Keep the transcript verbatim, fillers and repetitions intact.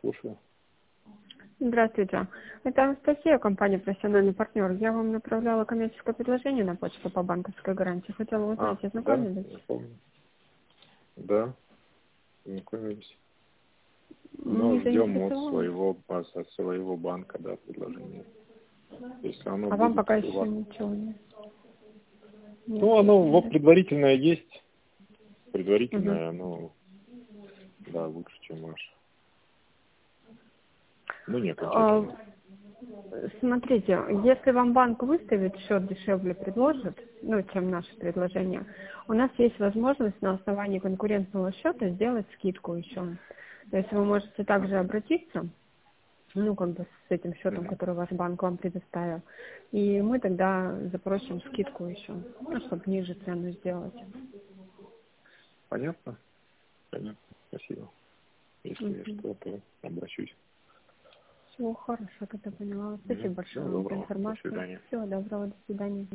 слушаю. Здравствуйте. Это Анастасия, компания «Профессиональный партнер». Я вам направляла коммерческое предложение на почту по банковской гарантии. Хотела А, узнать, да, ознакомились? я помню. Да, знакомились. Но Не ждем от заинтересованы? своего, от своего банка, да, предложение. Если оно А вам будет пока у еще вас. ничего не... Нет, Ну, оно вот да? предварительное есть. Угу. Предварительное, оно, да, лучше, чем ваше. Ну, не А, окончательно. смотрите, если вам банк выставит счет дешевле предложит, ну, чем наше предложение, у нас есть возможность на основании конкурентного счета сделать скидку еще. То есть вы можете также обратиться, ну, как бы с этим счетом, Мгм. который ваш банк вам предоставил. И мы тогда запросим скидку еще, ну, чтобы ниже цену сделать. Понятно? Понятно. Спасибо. Если Угу. что, то обращусь. Все хорошо, тогда поняла. Мгм. Спасибо Всего большое вам за доброго. До информацию. свидания. Всего доброго, до свидания.